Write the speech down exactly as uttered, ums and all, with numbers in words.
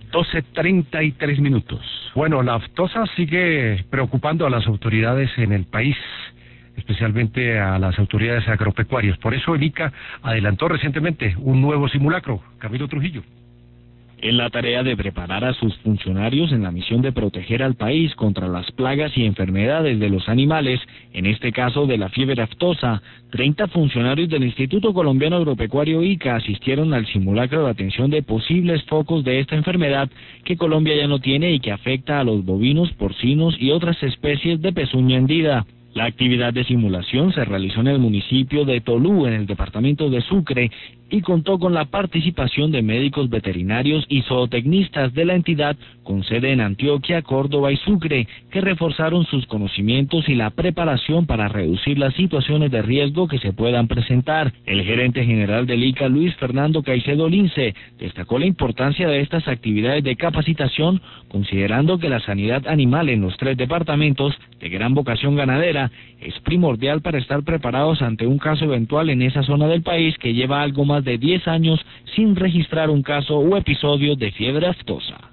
doce treinta y tres minutos. Bueno, la aftosa sigue preocupando a las autoridades en el país, especialmente a las autoridades agropecuarias. Por eso el ICA adelantó recientemente un nuevo simulacro. Camilo Trujillo. En la tarea de preparar a sus funcionarios en la misión de proteger al país contra las plagas y enfermedades de los animales, en este caso de la fiebre aftosa, treinta funcionarios del Instituto Colombiano Agropecuario ICA asistieron al simulacro de atención de posibles focos de esta enfermedad que Colombia ya no tiene y que afecta a los bovinos, porcinos y otras especies de pezuña hendida. La actividad de simulación se realizó en el municipio de Tolú, en el departamento de Sucre, y contó con la participación de médicos veterinarios y zootecnistas de la entidad con sede en Antioquia, Córdoba y Sucre, que reforzaron sus conocimientos y la preparación para reducir las situaciones de riesgo que se puedan presentar. El gerente general del ICA, Luis Fernando Caicedo Lince, destacó la importancia de estas actividades de capacitación, considerando que la sanidad animal en los tres departamentos, de gran vocación ganadera, es primordial para estar preparados ante un caso eventual en esa zona del país que lleva algo más de diez años sin registrar un caso o episodio de fiebre aftosa.